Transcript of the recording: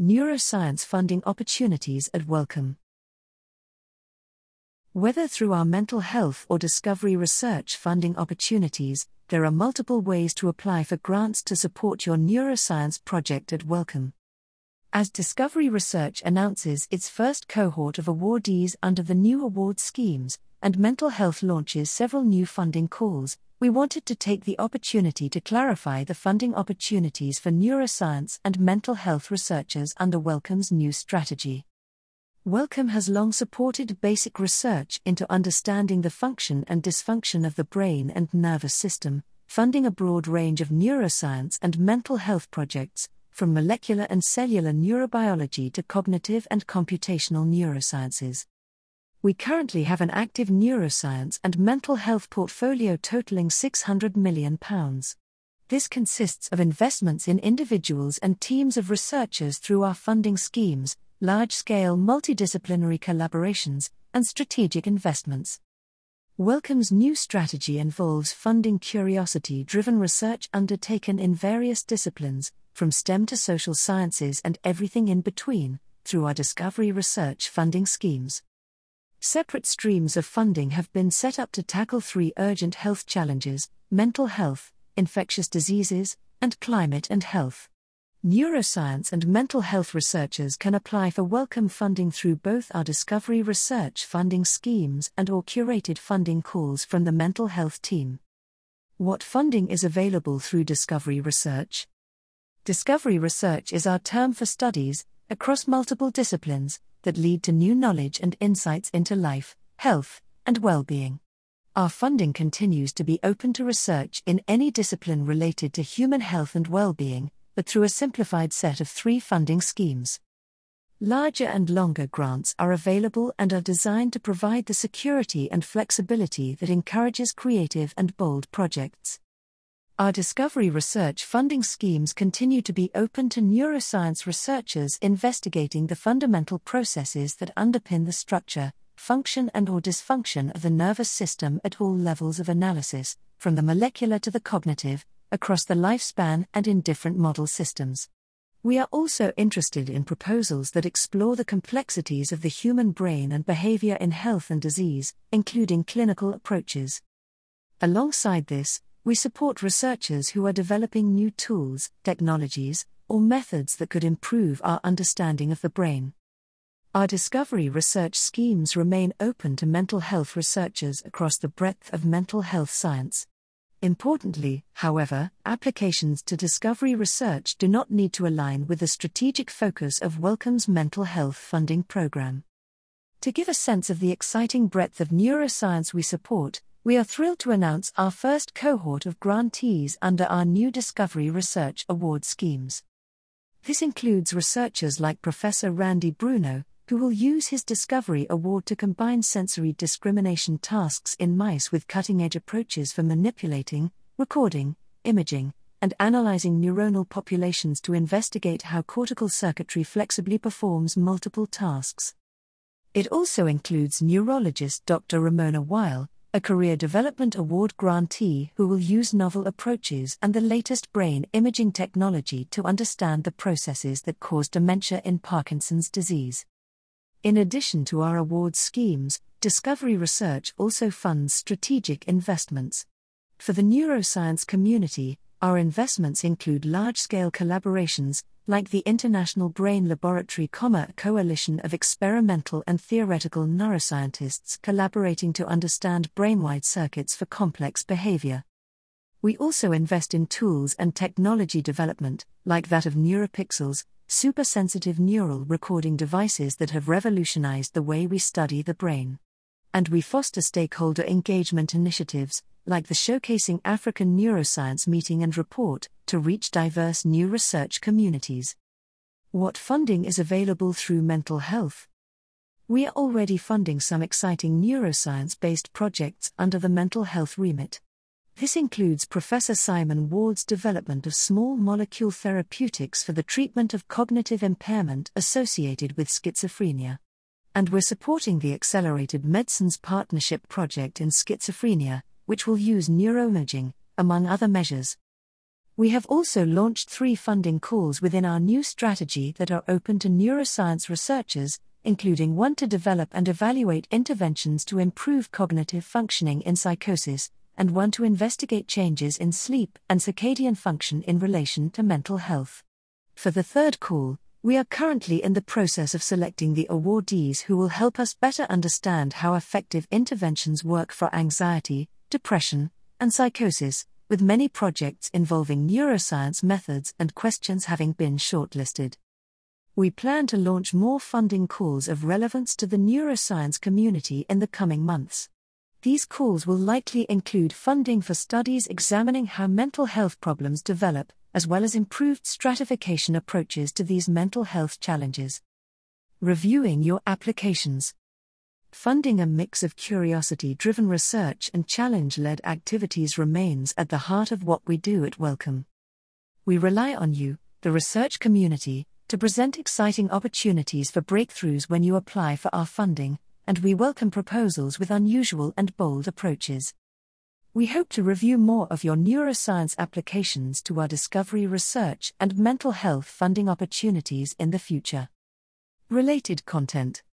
Neuroscience funding opportunities at Wellcome. Whether through our mental health or discovery research funding opportunities, there are multiple ways to apply for grants to support your neuroscience project at Wellcome. As Discovery Research announces its first cohort of awardees under the new award schemes, and mental health launches several new funding calls, we wanted to take the opportunity to clarify the funding opportunities for neuroscience and mental health researchers under Wellcome's new strategy. Wellcome has long supported basic research into understanding the function and dysfunction of the brain and nervous system, funding a broad range of neuroscience and mental health projects, from molecular and cellular neurobiology to cognitive and computational neurosciences. We currently have an active neuroscience and mental health portfolio totaling £600 million. This consists of investments in individuals and teams of researchers through our funding schemes, large-scale multidisciplinary collaborations, and strategic investments. Wellcome's new strategy involves funding curiosity-driven research undertaken in various disciplines, from STEM to social sciences and everything in between, through our discovery research funding schemes. Separate streams of funding have been set up to tackle three urgent health challenges: mental health, infectious diseases, and climate and health. Neuroscience and mental health researchers can apply for Wellcome funding through both our discovery research funding schemes and/or curated funding calls from the mental health team. What funding is available through discovery research? Discovery research is our term for studies, across multiple disciplines, that lead to new knowledge and insights into life, health, and well-being. Our funding continues to be open to research in any discipline related to human health and well-being, but through a simplified set of 3 funding schemes. Larger and longer grants are available and are designed to provide the security and flexibility that encourages creative and bold projects. Our discovery research funding schemes continue to be open to neuroscience researchers investigating the fundamental processes that underpin the structure, function and/or dysfunction of the nervous system at all levels of analysis, from the molecular to the cognitive, across the lifespan and in different model systems. We are also interested in proposals that explore the complexities of the human brain and behavior in health and disease, including clinical approaches. Alongside this, we support researchers who are developing new tools, technologies, or methods that could improve our understanding of the brain. Our discovery research schemes remain open to mental health researchers across the breadth of mental health science. Importantly, however, applications to discovery research do not need to align with the strategic focus of Wellcome's mental health funding program. To give a sense of the exciting breadth of neuroscience we support, we are thrilled to announce our first cohort of grantees under our new Discovery Research Award schemes. This includes researchers like Professor Randy Bruno, who will use his Discovery Award to combine sensory discrimination tasks in mice with cutting-edge approaches for manipulating, recording, imaging, and analyzing neuronal populations to investigate how cortical circuitry flexibly performs multiple tasks. It also includes neurologist Dr. Ramona Weil, a Career Development Award grantee who will use novel approaches and the latest brain imaging technology to understand the processes that cause dementia in Parkinson's disease. In addition to our award schemes, Discovery Research also funds strategic investments. For the neuroscience community, our investments include large-scale collaborations, like the International Brain Laboratory, a coalition of experimental and theoretical neuroscientists collaborating to understand brain-wide circuits for complex behavior. We also invest in tools and technology development, like that of NeuroPixels, super-sensitive neural recording devices that have revolutionized the way we study the brain. And we foster stakeholder engagement initiatives, like the Showcasing African Neuroscience Meeting and Report, to reach diverse new research communities. What funding is available through mental health? We are already funding some exciting neuroscience-based projects under the mental health remit. This includes Professor Simon Ward's development of small molecule therapeutics for the treatment of cognitive impairment associated with schizophrenia. And we're supporting the Accelerated Medicines Partnership project in schizophrenia, which will use neuroimaging, among other measures. We have also launched 3 funding calls within our new strategy that are open to neuroscience researchers, including one to develop and evaluate interventions to improve cognitive functioning in psychosis, and one to investigate changes in sleep and circadian function in relation to mental health. For the third call, we are currently in the process of selecting the awardees who will help us better understand how effective interventions work for anxiety, depression, and psychosis, with many projects involving neuroscience methods and questions having been shortlisted. We plan to launch more funding calls of relevance to the neuroscience community in the coming months. These calls will likely include funding for studies examining how mental health problems develop, as well as improved stratification approaches to these mental health challenges. Reviewing your applications. Funding a mix of curiosity-driven research and challenge-led activities remains at the heart of what we do at Wellcome. We rely on you, the research community, to present exciting opportunities for breakthroughs when you apply for our funding, and we welcome proposals with unusual and bold approaches. We hope to review more of your neuroscience applications to our discovery research and mental health funding opportunities in the future. Related content.